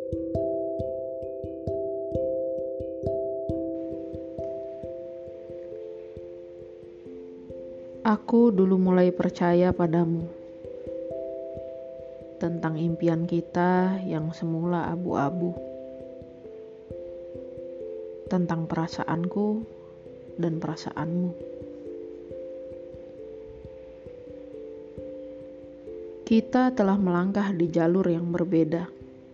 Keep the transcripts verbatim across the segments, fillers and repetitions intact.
Aku dulu mulai percaya padamu tentang impian kita yang semula abu-abu, tentang perasaanku dan perasaanmu. Kita telah melangkah di jalur yang berbeda.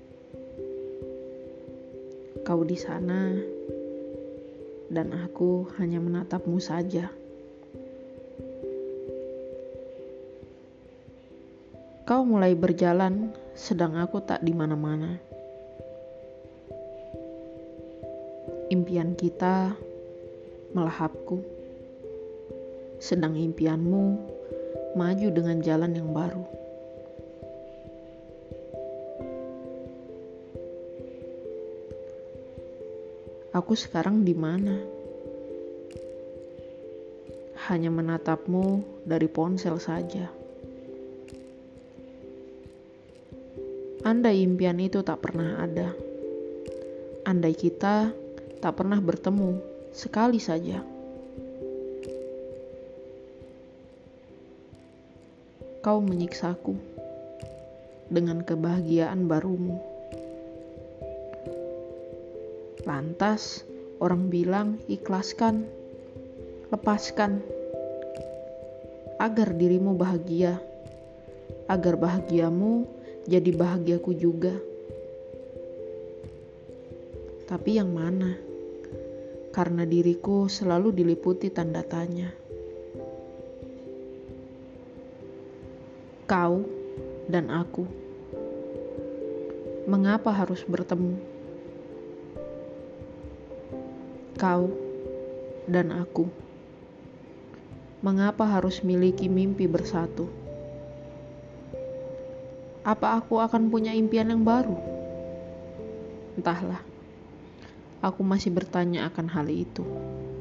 Kau di sana, dan aku hanya menatapmu saja. Kau mulai berjalan, sedang aku tak di mana-mana. Impian kita melahapku, sedang impianmu maju dengan jalan yang baru. Aku sekarang di mana? Hanya menatapmu dari ponsel saja. Andai impian itu tak pernah ada, andai kita tak pernah bertemu sekali saja, kau menyiksaku dengan kebahagiaan barumu. Lantas orang bilang ikhlaskan, lepaskan, agar dirimu bahagia, agar bahagiamu jadi bahagiaku juga. Tapi yang mana? Karena diriku selalu diliputi tanda tanya. Kau dan aku, mengapa harus bertemu? Kau dan aku, mengapa harus miliki mimpi bersatu? Apa aku akan punya impian yang baru? Entahlah, aku masih bertanya akan hal itu.